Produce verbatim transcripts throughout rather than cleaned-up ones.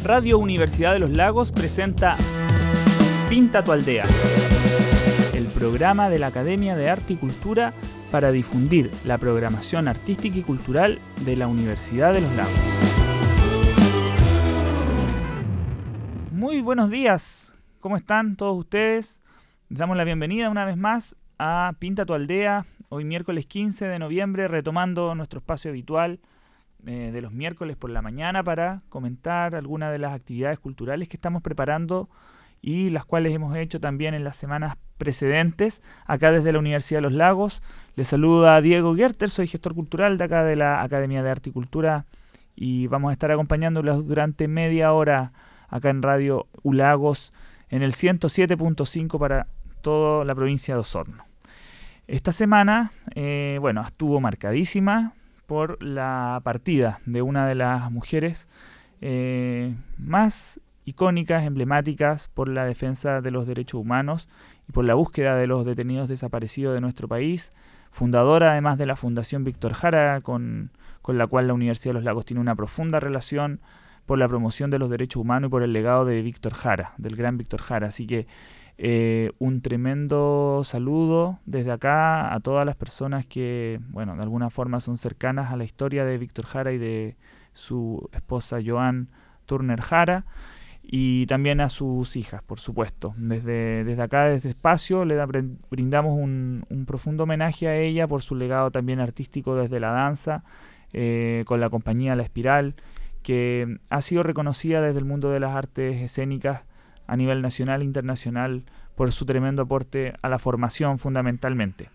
Radio Universidad de los Lagos presenta Pinta tu Aldea, el programa de la Academia de Arte y Cultura para difundir la programación artística y cultural de la Universidad de los Lagos. Muy buenos días, ¿cómo están todos ustedes? Les damos la bienvenida una vez más a Pinta tu Aldea, hoy miércoles quince de noviembre, retomando nuestro espacio habitual eh, de los miércoles por la mañana para comentar algunas de las actividades culturales que estamos preparando y las cuales hemos hecho también en las semanas precedentes acá desde la Universidad de los Lagos. Les saluda Diego Gerter, soy gestor cultural de acá de la Academia de Arte y Cultura y vamos a estar acompañándolos durante media hora acá en Radio U Lagos en el ciento siete punto cinco para toda la provincia de Osorno. Esta semana, eh, bueno, estuvo marcadísima por la partida de una de las mujeres eh, más icónicas, emblemáticas por la defensa de los derechos humanos y por la búsqueda de los detenidos desaparecidos de nuestro país, fundadora además de la Fundación Víctor Jara, con, con la cual la Universidad de los Lagos tiene una profunda relación por la promoción de los derechos humanos y por el legado de Víctor Jara, del gran Víctor Jara. Así que eh, un tremendo saludo desde acá a todas las personas que, bueno, de alguna forma son cercanas a la historia de Víctor Jara y de su esposa Joan Turner Jara, y también a sus hijas, por supuesto. Desde, desde acá, desde Espacio, le da, brindamos un, un profundo homenaje a ella por su legado también artístico desde la danza, eh, con la compañía La Espiral, que ha sido reconocida desde el mundo de las artes escénicas a nivel nacional e internacional por su tremendo aporte a la formación fundamentalmente.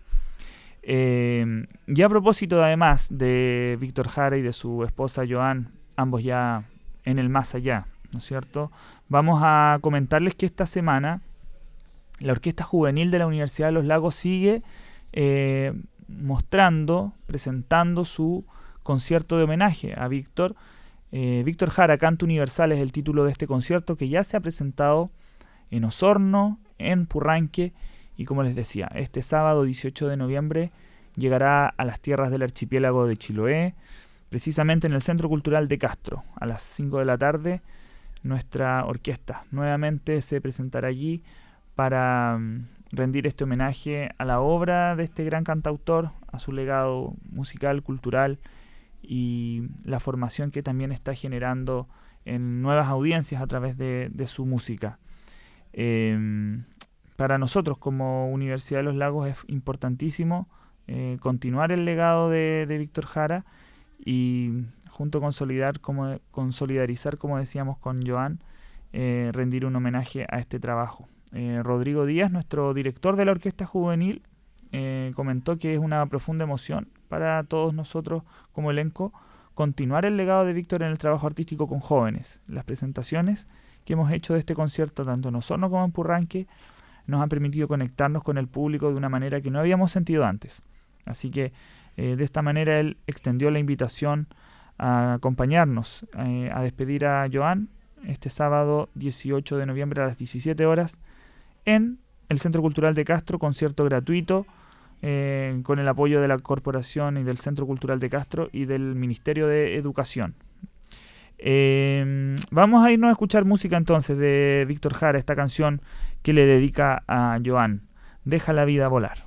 Eh, y a propósito además de Víctor Jara y de su esposa Joan, ambos ya en el más allá, ¿no es cierto? Vamos a comentarles que esta semana la Orquesta Juvenil de la Universidad de los Lagos sigue eh, mostrando, presentando su concierto de homenaje a Víctor. Eh, Víctor Jara, Canto Universal es el título de este concierto que ya se ha presentado en Osorno, en Purranque y, como les decía, este sábado dieciocho de noviembre llegará a las tierras del archipiélago de Chiloé, precisamente en el Centro Cultural de Castro. A las cinco de la tarde nuestra orquesta nuevamente se presentará allí para um, rendir este homenaje a la obra de este gran cantautor, a su legado musical, cultural y la formación que también está generando en nuevas audiencias a través de, de su música. Eh, para nosotros como Universidad de los Lagos es importantísimo eh, continuar el legado de, de Víctor Jara y junto con, consolidar, como, con solidarizar, como decíamos con Joan, eh, rendir un homenaje a este trabajo. Eh, Rodrigo Díaz, nuestro director de la Orquesta Juvenil, eh, comentó que es una profunda emoción para todos nosotros como elenco continuar el legado de Víctor en el trabajo artístico con jóvenes. Las presentaciones que hemos hecho de este concierto, tanto en Osorno como en Purranque, nos han permitido conectarnos con el público de una manera que no habíamos sentido antes. Así que eh, de esta manera él extendió la invitación a acompañarnos, eh, a despedir a Joan este sábado dieciocho de noviembre a las diecisiete horas en el Centro Cultural de Castro, concierto gratuito, Eh, con el apoyo de la Corporación y del Centro Cultural de Castro y del Ministerio de Educación. Eh, vamos a irnos a escuchar música entonces de Víctor Jara, esta canción que le dedica a Joan, Deja la vida volar.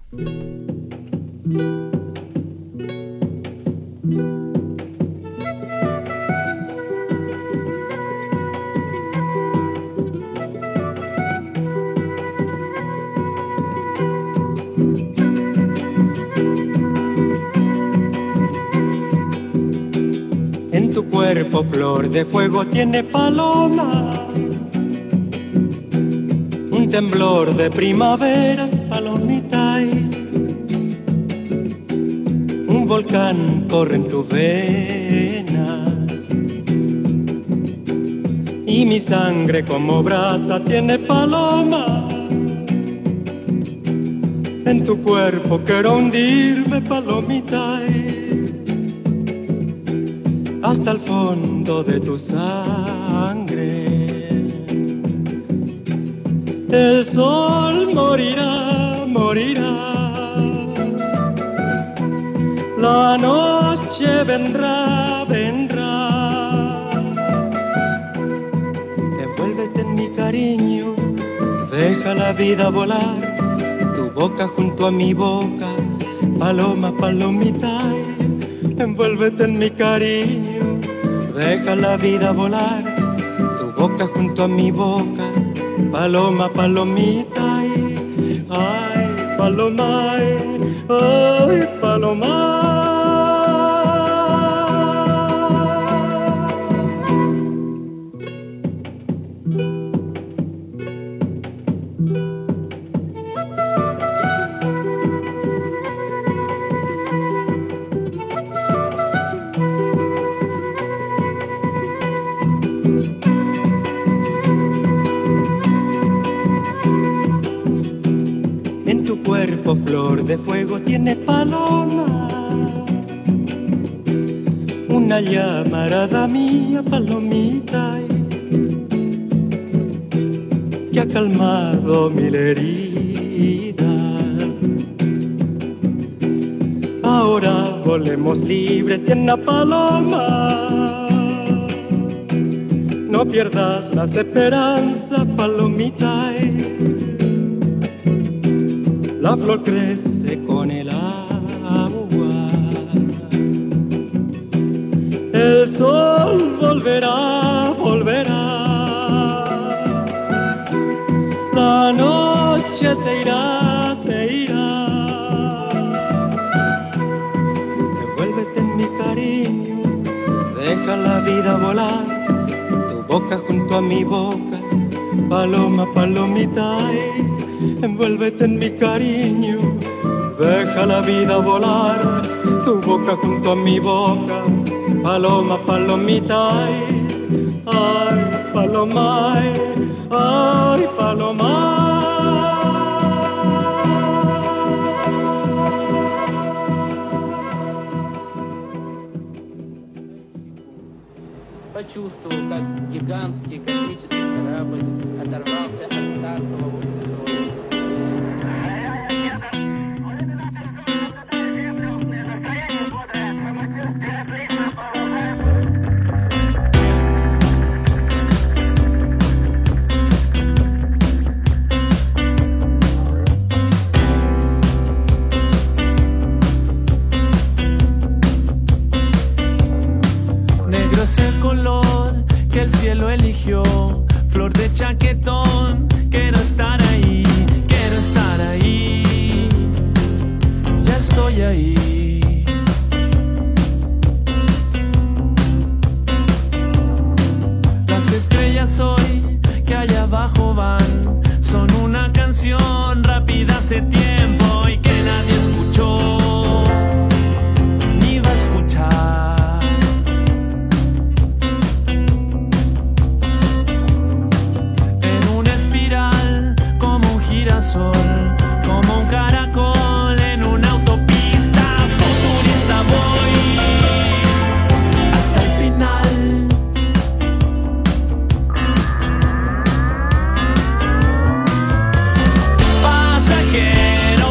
Tu cuerpo flor de fuego tiene paloma, un temblor de primaveras, palomita, y un volcán corre en tus venas, y mi sangre como brasa tiene paloma. En tu cuerpo quiero hundirme, palomita, y hasta el fondo de tu sangre. El sol morirá, morirá, la noche vendrá, vendrá, deja la vida volar, tu boca junto a mi boca, paloma, palomita, envuélvete en mi cariño, deja la vida volar, tu boca junto a mi boca, paloma, palomita, ay, paloma, ay, paloma. Cuerpo flor de fuego tiene paloma, una llamarada mía, palomita, que ha calmado mil heridas. Ahora volemos libres, tierna paloma, no pierdas las esperanzas, palomita. La flor crece con el agua, el sol volverá, volverá, la noche se irá, se irá. Envuélvete en mi cariño, deja la vida volar, tu boca junto a mi boca, paloma, palomita, envuélvete en mi cariño, deja la vida volar, tu boca junto a mi boca, paloma, palomita, ay, paloma, ay, paloma. Почувствовал, как гигантский космический корабль оторвался от стартового контроля. Que el cielo eligió, flor de chaquetón, quiero estar ahí, quiero estar ahí, ya estoy ahí. Las estrellas hoy que allá abajo van, son una canción rápida hace tiempo y que nadie escuchó, ni va a escuchar. Como un caracol en una autopista futurista voy hasta el final. Pasajero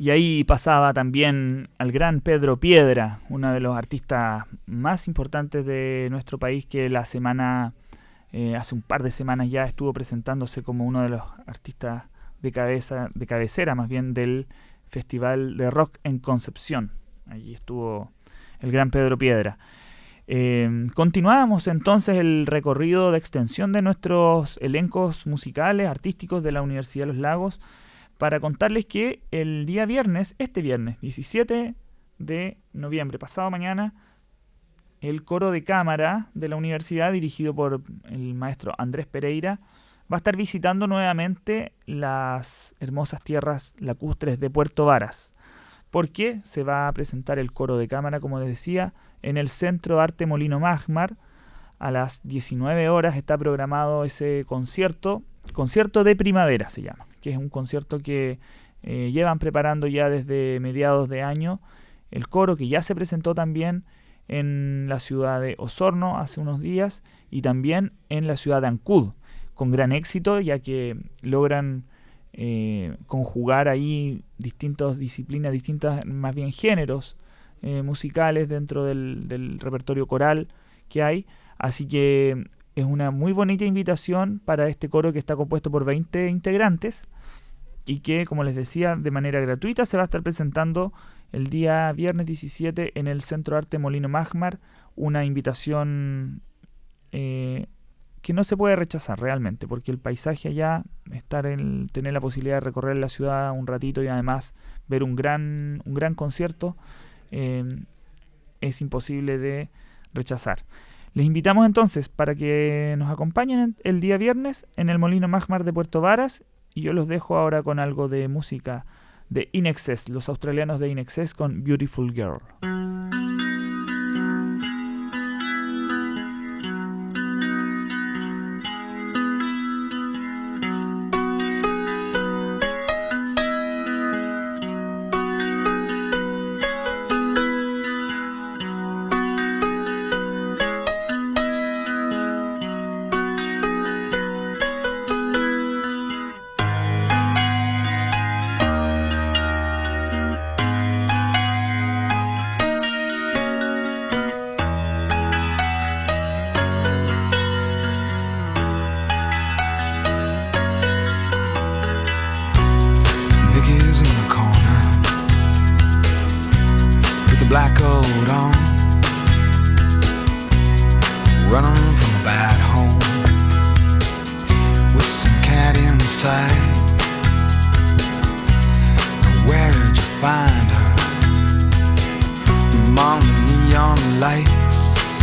Y ahí pasaba también al gran Pedro Piedra, uno de los artistas más importantes de nuestro país, que la semana, eh, hace un par de semanas ya estuvo presentándose como uno de los artistas de cabeza, de cabecera más bien, del Festival de Rock en Concepción. Allí estuvo el gran Pedro Piedra. Eh, continuamos entonces el recorrido de extensión de nuestros elencos musicales, artísticos de la Universidad de los Lagos, para contarles que el día viernes, este viernes, diecisiete de noviembre, pasado mañana, el coro de cámara de la universidad, dirigido por el maestro Andrés Pereira, va a estar visitando nuevamente las hermosas tierras lacustres de Puerto Varas, porque se va a presentar el coro de cámara, como les decía, en el Centro de Arte Molino Magmar. A las diecinueve horas está programado ese concierto, concierto de primavera se llama, que es un concierto que eh, llevan preparando ya desde mediados de año el coro, que ya se presentó también en la ciudad de Osorno hace unos días y también en la ciudad de Ancud, con gran éxito, ya que logran eh, conjugar ahí distintas disciplinas, distintas más bien géneros eh, musicales dentro del, del repertorio coral que hay. Así que es una muy bonita invitación para este coro, que está compuesto por veinte integrantes y que, como les decía, de manera gratuita se va a estar presentando el día viernes diecisiete en el Centro de Arte Molino Magmar. Una invitación eh, que no se puede rechazar realmente, porque el paisaje allá, estar en, tener la posibilidad de recorrer la ciudad un ratito y además ver un gran, un gran concierto, eh, es imposible de rechazar. Les invitamos entonces para que nos acompañen el día viernes en el Molino Magmar de Puerto Varas, y yo los dejo ahora con algo de música de In Excess, los australianos de In Excess, con Beautiful Girl. black coat on, running from a bad home, with some cat inside. Where'd you find her? Among the neon lights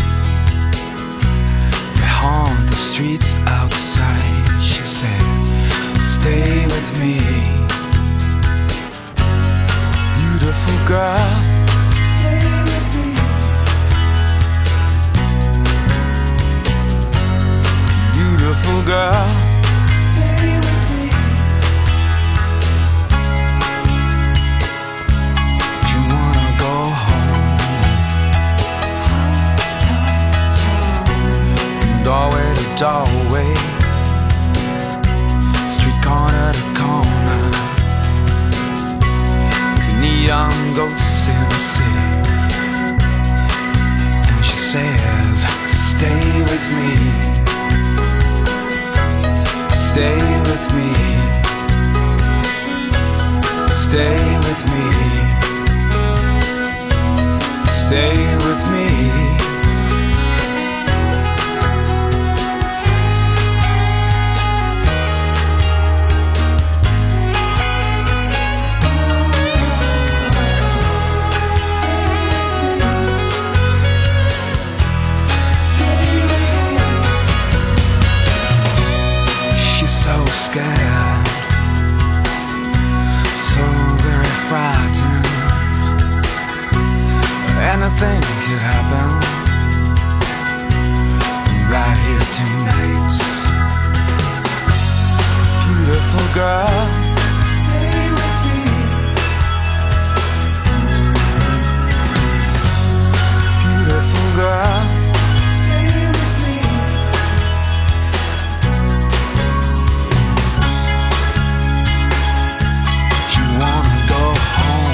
that haunt the streets outside. She says, stay with me, beautiful girl. Beautiful girl, stay with me. You wanna go home, from doorway to doorway, street corner to corner, neon ghosts in the city. And she says, stay with me, stay with me, stay with me, stay with me. So scared, so very frightened. Anything could happen right here tonight. Beautiful girl, stay with me. Beautiful girl, stay with me. Wanna go home.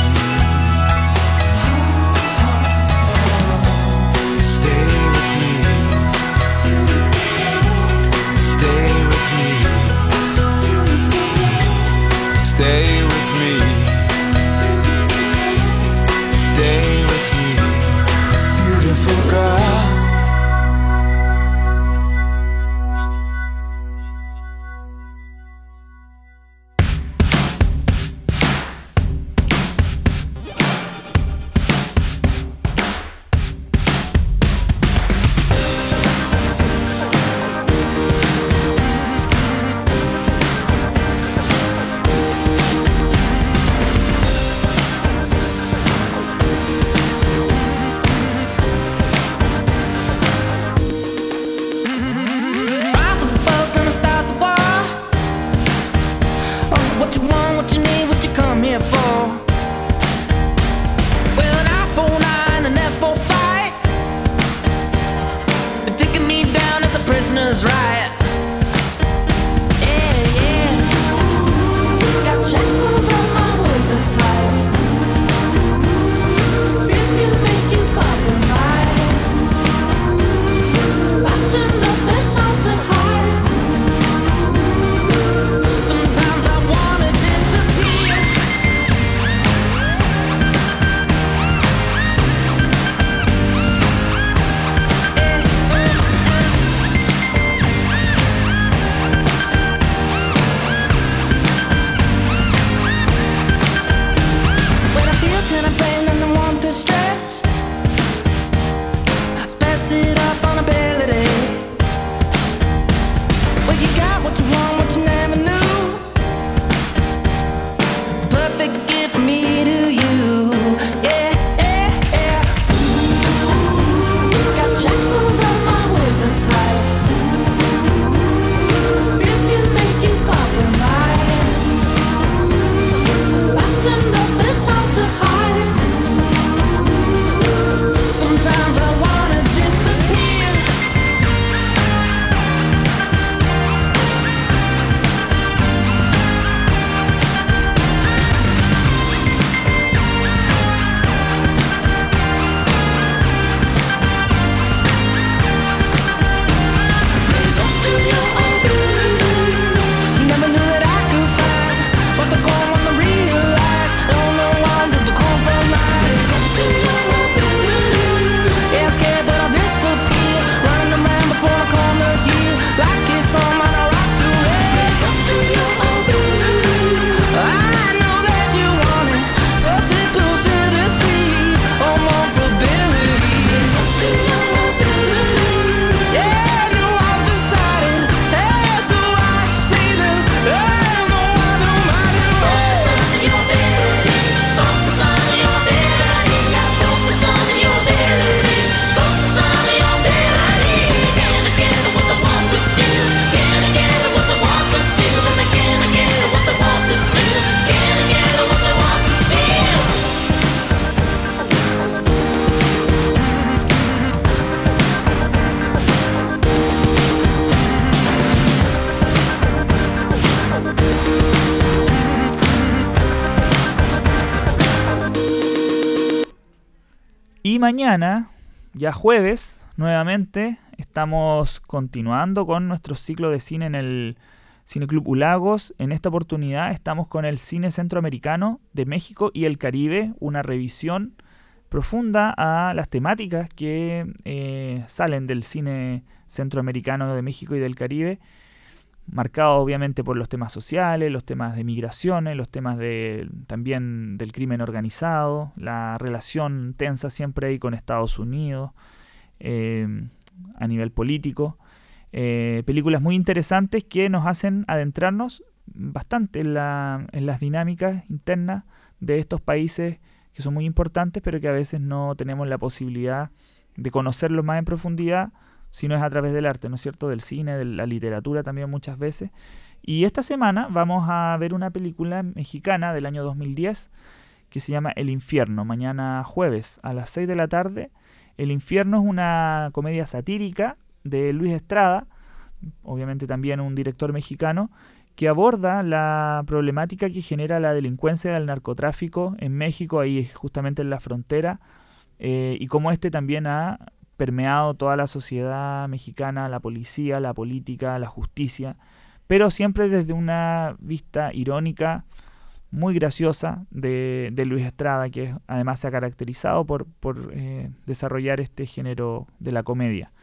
Y mañana, ya jueves, nuevamente, estamos continuando con nuestro ciclo de cine en el Cineclub Ulagos. En esta oportunidad estamos con el cine centroamericano de México y el Caribe, una revisión profunda a las temáticas que eh, salen del cine centroamericano de México y del Caribe, marcado obviamente por los temas sociales, los temas de migraciones, los temas de, también del crimen organizado, la relación tensa siempre ahí con Estados Unidos eh, a nivel político. Eh, películas muy interesantes que nos hacen adentrarnos bastante en, la, en las dinámicas internas de estos países que son muy importantes, pero que a veces no tenemos la posibilidad de conocerlos más en profundidad, si no es a través del arte, ¿no es cierto?, del cine, de la literatura también muchas veces. Y esta semana vamos a ver una película mexicana del año dos mil diez que se llama El Infierno, mañana jueves a las seis de la tarde. El Infierno es una comedia satírica de Luis Estrada, obviamente también un director mexicano, que aborda la problemática que genera la delincuencia del narcotráfico en México, ahí justamente en la frontera, eh, y cómo este también ha permeado toda la sociedad mexicana, la policía, la política, la justicia, pero siempre desde una vista irónica, muy graciosa de, de Luis Estrada, que además se ha caracterizado por, por eh, desarrollar este género de la comedia.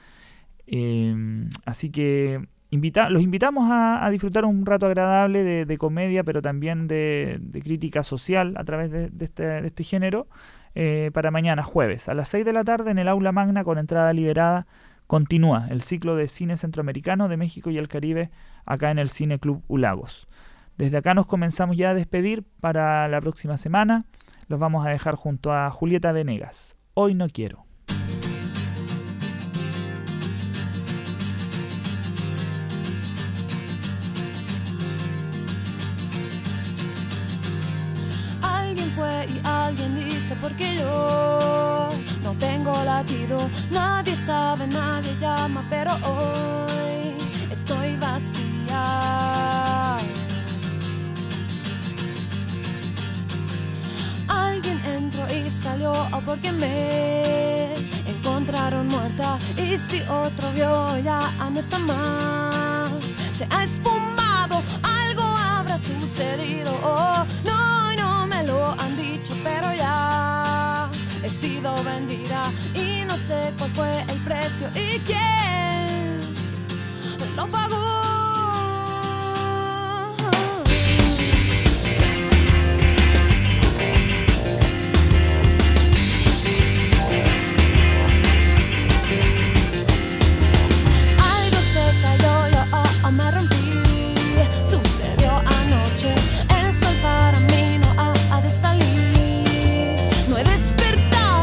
Eh, así que invita, los invitamos a, a disfrutar un rato agradable de, de comedia, pero también de, de crítica social a través de, de, este, de este género. Eh, para mañana jueves a las seis de la tarde en el Aula Magna con entrada liberada. Continúa el ciclo de cine centroamericano de México y el Caribe acá en el Cineclub Ulagos. Desde acá nos comenzamos ya a despedir para la próxima semana. Los vamos a dejar junto a Julieta Venegas. Hoy no quiero. Y alguien dice porque yo no tengo latido, nadie sabe, nadie llama, pero hoy estoy vacía. Alguien entró y salió porque me encontraron muerta, y si otro vio ya no está más, se ha esfumado, algo habrá sucedido. Oh, no, no me lo han dicho, pero ya he sido vendida y no sé cuál fue el precio y quién lo pagó. Algo se cayó, yo oh, oh, me rompí, sucedió anoche, el sol para mí no ha, ha de salir, no he despertado.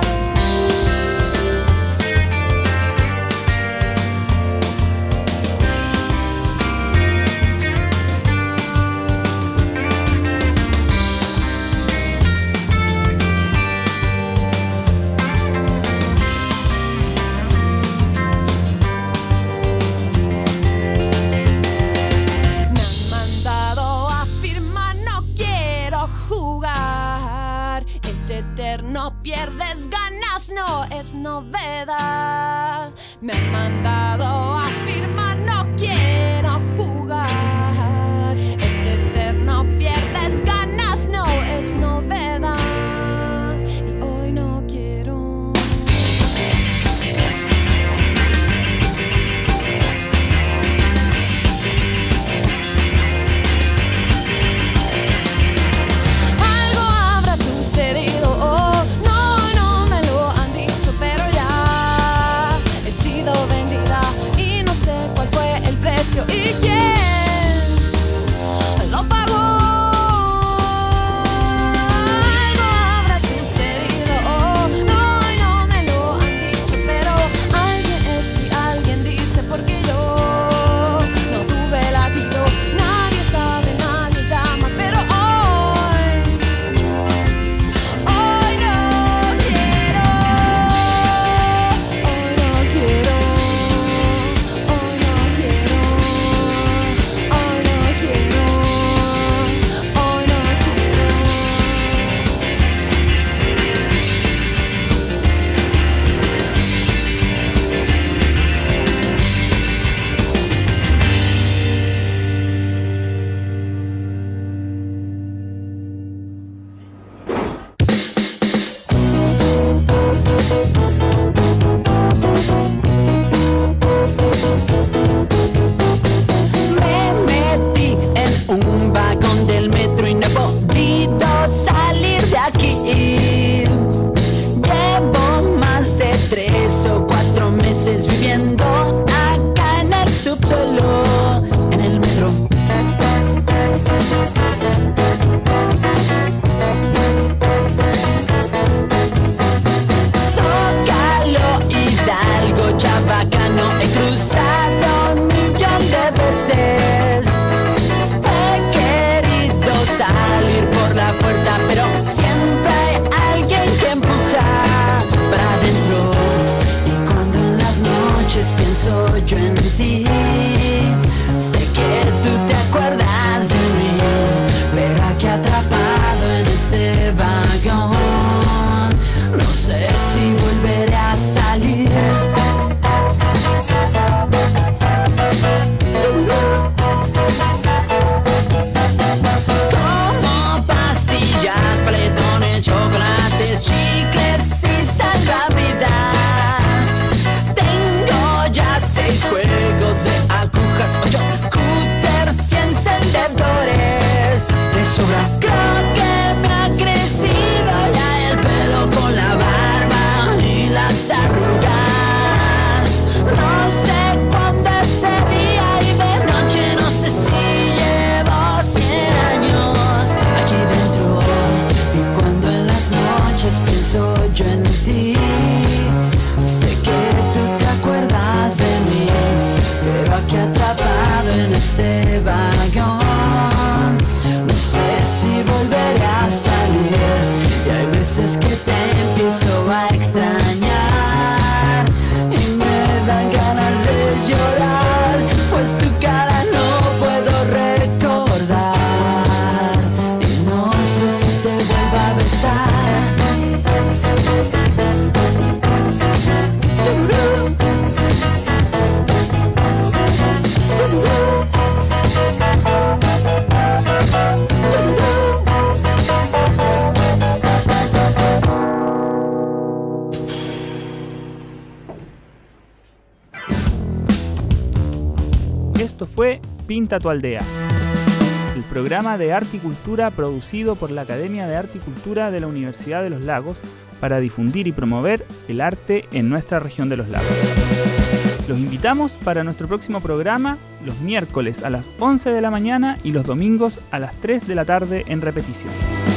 Me han mandado a firmar, no quiero jugar. Este eterno pierdes ganas, no es novedad. Me han mandado a firmar, no quiero jugar. Este eterno pierdes ganas, no es novedad. Y hoy no quiero. Algo habrá sucedido, oh, no, no me lo han dicho, pero ya he sido vendida y no sé cuál fue el precio y quién lo pagó. a extrañar y me dan ganas de llorar, pues tu cara no puedo recordar y no sé si te vuelva a besar. Esto fue Pinta tu Aldea, el programa de arte y cultura producido por la Academia de Arte y Cultura de la Universidad de los Lagos para difundir y promover el arte en nuestra región de los lagos. Los invitamos para nuestro próximo programa los miércoles a las once de la mañana y los domingos a las tres de la tarde en repetición.